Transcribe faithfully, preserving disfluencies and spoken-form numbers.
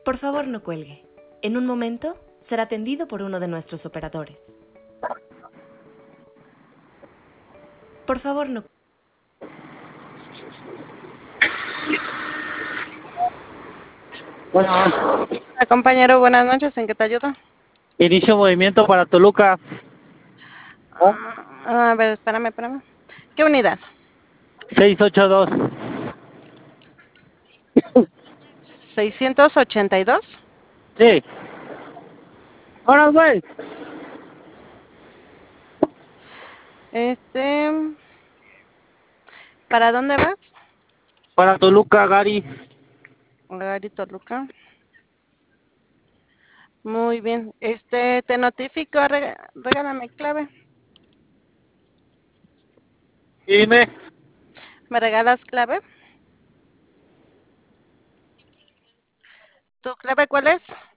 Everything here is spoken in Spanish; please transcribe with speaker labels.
Speaker 1: Por favor, no cuelgue. En un momento será atendido por uno de nuestros operadores. Por favor, no.
Speaker 2: Bueno,
Speaker 3: Hola, compañero, buenas noches. ¿En qué te ayudo?
Speaker 2: inicio movimiento para Toluca. ¿Oh?
Speaker 3: Ah, a ver, espérame, espérame. ¿Qué unidad?
Speaker 2: seiscientos ochenta y dos.
Speaker 3: ¿seiscientos ochenta y dos?
Speaker 2: Sí. Ahora, güey.
Speaker 3: Este, ¿para dónde vas?
Speaker 2: Para Toluca, Gary.
Speaker 3: Gary Toluca. Muy bien. Este, te notifico, reg- regálame clave.
Speaker 2: Dime.
Speaker 3: ¿Me regalas clave? ¿Tu clave cuál es?